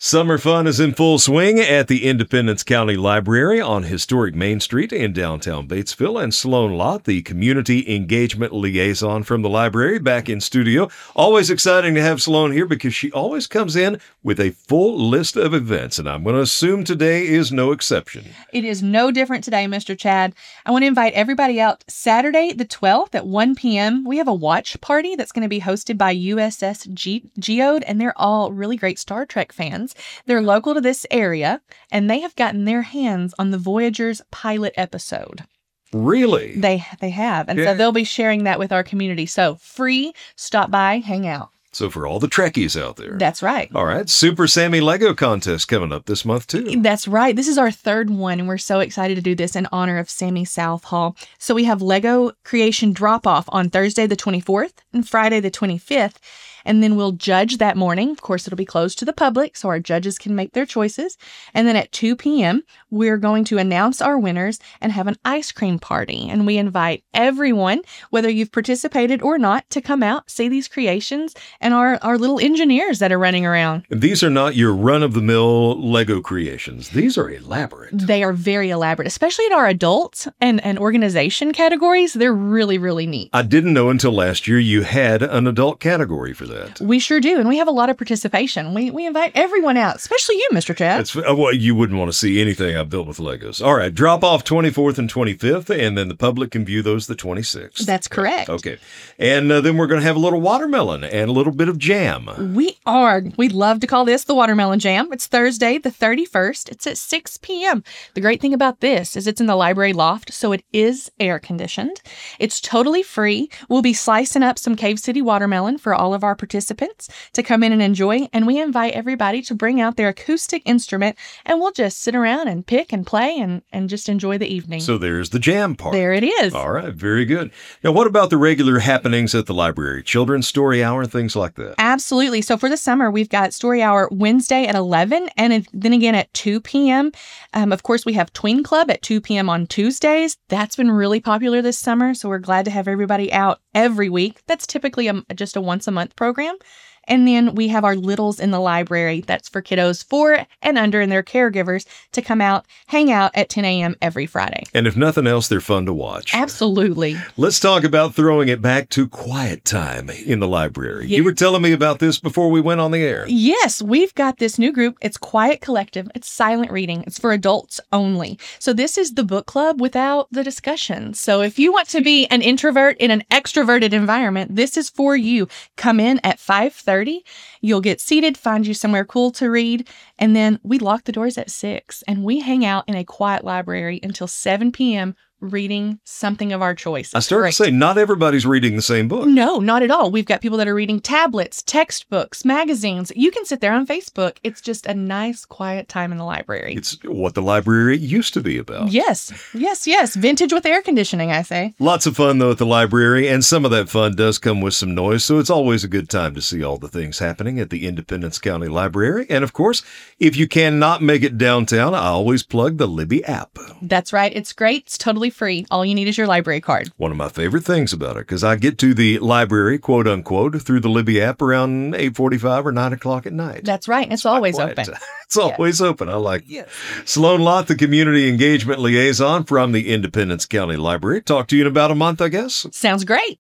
Summer fun is in full swing at the Independence County Library on historic Main Street in downtown Batesville. And Sloan Lott, the community engagement liaison from the library, back in studio. Always exciting to have Sloan here because she always comes in with a full list of events, and I'm going to assume today is no exception. It is no different today, Mr. Chad. I want to invite everybody out Saturday the 12th at 1 p.m. We have a watch party that's going to be hosted by USS Geode, and they're all really great Star Trek fans. They're local to this area, and they have gotten their hands on the Voyager's pilot episode. Really? They have, and so they'll be sharing that with our community. So free, stop by, hang out. So for all the Trekkies out there. That's right. All right. Super Sammy Lego contest coming up this month, too. That's right. This is our third one, and we're so excited to do this in honor of Sammy Southall. So we have Lego creation drop-off on Thursday the 24th and Friday the 25th. And then we'll judge that morning. Of course, it'll be closed to the public, so our judges can make their choices. And then at 2 p.m., we're going to announce our winners and have an ice cream party. And we invite everyone, whether you've participated or not, to come out, see these creations and our little engineers that are running around. These are not your run-of-the-mill Lego creations. These are elaborate. They are very elaborate, especially in our adults and organization categories. They're really, really neat. I didn't know until last year you had an adult category for that. We sure do, and we have a lot of participation. We invite everyone out, especially you, Mr. Chad. Well, you wouldn't want to see anything I've built with Legos. All right, drop off 24th and 25th, and then the public can view those the 26th. That's correct. Okay, and then we're going to have a little watermelon and a little bit of jam. We love to call this the Watermelon Jam. It's Thursday, the 31st. It's at 6 p.m. The great thing about this is it's in the library loft, so it is air conditioned. It's totally free. We'll be slicing up some Cave City watermelon for all of our participants to come in and enjoy, and we invite everybody to bring out their acoustic instrument, and we'll just sit around and pick and play and just enjoy the evening. So there's the jam part. There it is. All right, very good. Now, what about the regular happenings at the library? Children's story hour, things like that? Absolutely. So for the summer, we've got story hour Wednesday at 11, and then again at 2 p.m. Of course, we have Tween Club at 2 p.m. on Tuesdays. That's been really popular this summer, so we're glad to have everybody out every week. That's typically just a once-a-month program. And then we have our Littles in the Library. That's for kiddos 4 and under and their caregivers to come out, hang out at 10 a.m. every Friday. And if nothing else, they're fun to watch. Absolutely. Let's talk about throwing it back to quiet time in the library. Yeah. You were telling me about this before we went on the air. Yes, we've got this new group. It's Quiet Collective. It's silent reading. It's for adults only. So this is the book club without the discussion. So if you want to be an introvert in an extroverted environment, this is for you. Come in at 5:30. You'll get seated, find you somewhere cool to read, and then we lock the doors at 6, and we hang out in a quiet library until 7 p.m. reading something of our choice. I started to say, not everybody's reading the same book. No, not at all. We've got people that are reading tablets, textbooks, magazines. You can sit there on Facebook. It's just a nice, quiet time in the library. It's what the library used to be about. Yes. Vintage with air conditioning, I say. Lots of fun, though, at the library, and some of that fun does come with some noise, so it's always a good time to see all the things happening at the Independence County Library. And, of course, if you cannot make it downtown, I always plug the Libby app. That's right. It's great. It's totally free. All you need is your library card. One of my favorite things about it, because I get to the library, quote unquote, through the Libby app around 8:45 or 9 o'clock at night. That's right. It's always open. It's always open. I like it. Yes. Sloan Lott, the community engagement liaison from the Independence County Library. Talk to you in about a month, I guess. Sounds great.